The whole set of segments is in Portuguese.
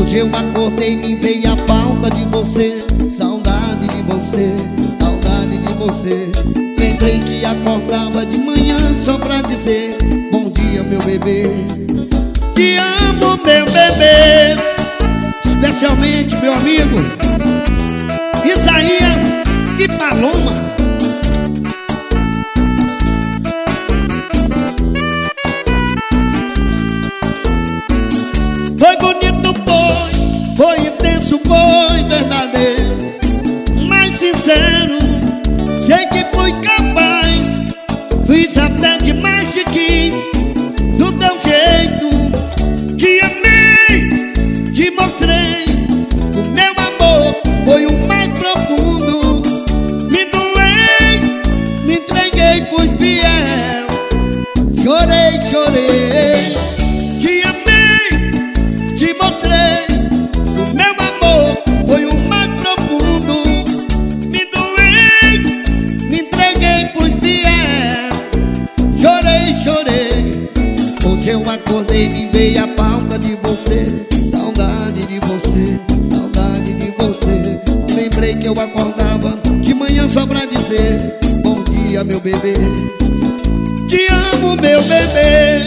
Hoje eu acordei e me veio a falta de você. Saudade de você, saudade de você. Lembrei que acordava de manhã só pra dizer bom dia, meu bebê. Te amo, meu bebê. Especialmente meu amigo Isaías e Paloma. Foi bonito, foi intenso, foi verdadeiro, mas sincero. Sei que fui capaz, fiz até demais, te quis do teu jeito. Te amei, te mostrei, o meu amor foi o mais profundo. Me doei, me entreguei, fui fiel. Chorei, chorei. Te amei, te mostrei, o meu amor foi o mais profundo. Me doei, me entreguei, fui fiel. Chorei, chorei. Hoje eu acordei e me veio a falta de você. Saudade de você, saudade de você. Lembrei que eu acordava de manhã só pra dizer bom dia, meu bebê. Te amo, meu bebê.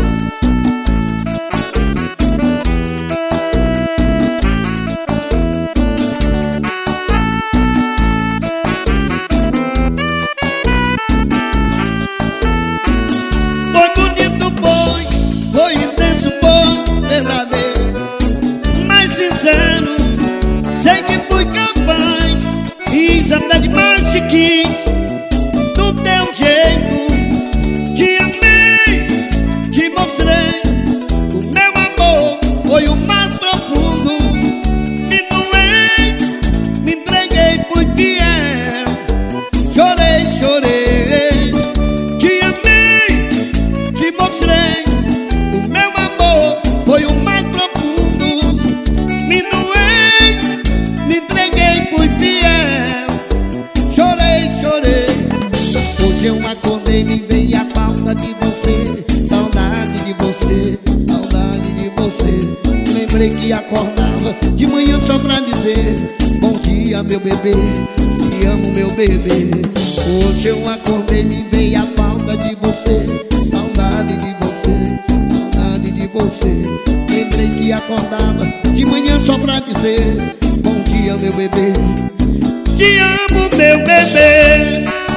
Foi bonito, foi intenso, foi verdadeiro, mas sincero. Sei que fui capaz, fiz até demais, te quis do teu jeito. Te amei, te mostrei, o meu amor foi o mais profundo. Me doei, me entreguei, fui fiel. Chorei, chorei. Te amei, te mostrei, o meu amor foi o mais profundo. Me doei, me entreguei, fui fiel. Chorei, chorei. Hoje eu acordei e me veio a falta de você. Saudade de você, saudade de você. Lembrei que acordava de manhã só pra dizer bom dia, meu bebê. Te amo, meu bebê. Hoje eu acordei e me veio a falta de você. Saudade de você, saudade de você. Lembrei que acordava de manhã só pra dizer bom dia, meu bebê. Te amo, meu bebê.